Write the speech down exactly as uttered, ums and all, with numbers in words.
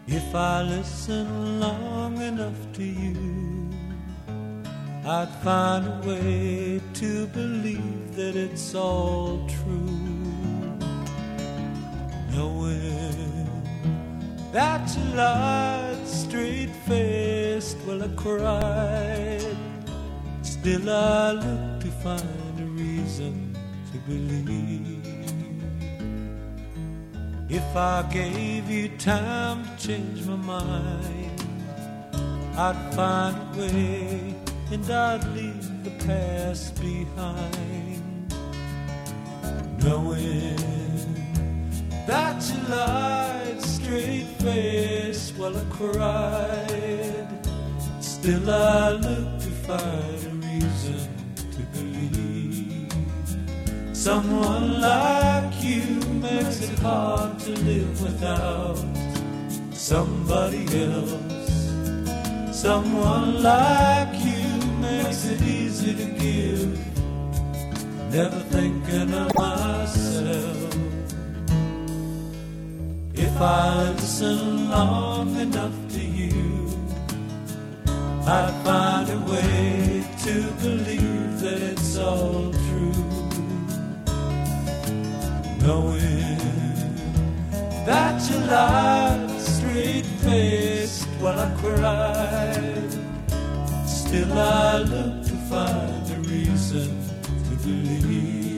If I listen long enough to you, I'd find a way to believe that it's all true. Knowing that you lied straight-faced, well, I cried. Still I look to find a reason to believe. If I gave you time to change my mind, I'd find a way and I'd leave the past behind. Knowing that you lied straight-faced, well, I cried. Still I look to find a reason to believe. Someone like you makes it hard to live without somebody else. Someone like you makes it easy to give, never thinking of myself. If I listen long enough to you, I'd find a way to believe that it's all true. Knowing that you lied straight-faced while I cried, still I look to find a reason to believe.